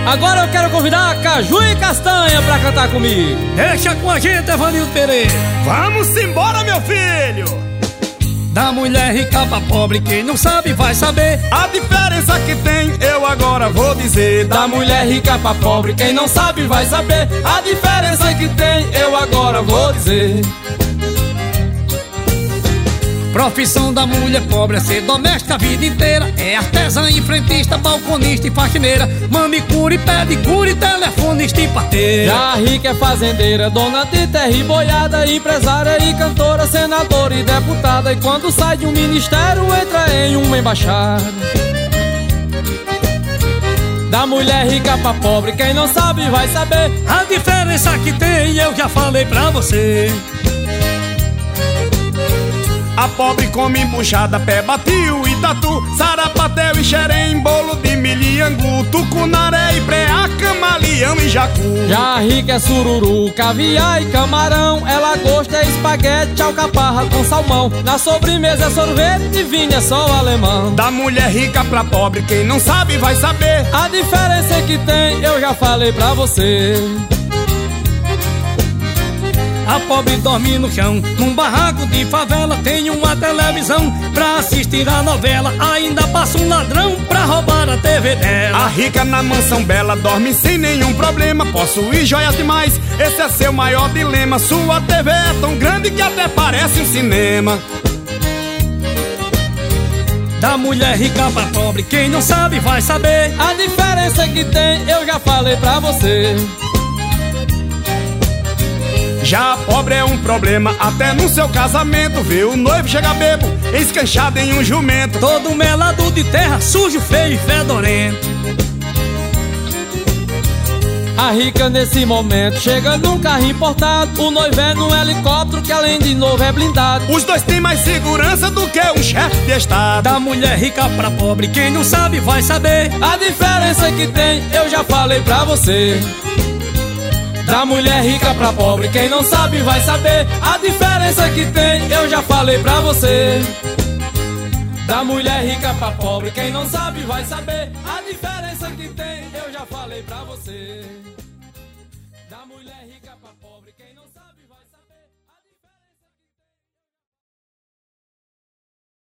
Agora eu quero convidar a Caju e Castanha pra cantar comigo. Deixa com a gente, Evanildo Pereira. Vamos embora, meu filho. Da mulher rica pra pobre, quem não sabe vai saber. A diferença que tem, eu agora vou dizer. Da mulher rica pra pobre, quem não sabe vai saber. A diferença que tem, eu agora vou dizer. Profissão da mulher pobre é ser doméstica a vida inteira. É artesã e frentista, balconista e faxineira, manicure, pedicure, telefonista e parteira. Já a rica é fazendeira, dona de terra e boiada, empresária e cantora, senadora e deputada. E quando sai de um ministério, entra em uma embaixada. Da mulher rica pra pobre, quem não sabe vai saber. A diferença que tem, eu já falei pra você. A pobre come embuchada, pé, batiu e tatu, sarapatel e xerém, bolo de milho e angu, tucunaré e preá, camaleão e jacu. Já a rica é sururu, caviar e camarão, é lagosta, é espaguete, alcaparra com salmão. Na sobremesa é sorvete e vinho é só alemão. Da mulher rica pra pobre, quem não sabe vai saber. A diferença que tem, eu já falei pra você. A pobre dorme no chão, num barraco de favela, tem uma televisão pra assistir a novela. Ainda passa um ladrão pra roubar a TV dela. A rica na mansão bela dorme sem nenhum problema, possui joias demais, esse é seu maior dilema. Sua TV é tão grande que até parece um cinema. Da mulher rica pra pobre, quem não sabe vai saber. A diferença que tem, eu já falei pra você. Já a pobre é um problema, até no seu casamento. Vê o noivo chegar bebo, escanchado em um jumento, todo melado de terra, sujo, feio e fedorento. A rica nesse momento chega num carro importado, o noivo é num helicóptero que além de novo é blindado. Os dois têm mais segurança do que um chefe de estado. Da mulher rica pra pobre, quem não sabe vai saber. A diferença que tem, eu já falei pra você. Da mulher rica pra pobre, quem não sabe vai saber. A diferença que tem, eu já falei pra você. Da mulher rica pra pobre, quem não sabe vai saber. A diferença que tem, eu já falei pra você. Da mulher rica pra pobre, quem não sabe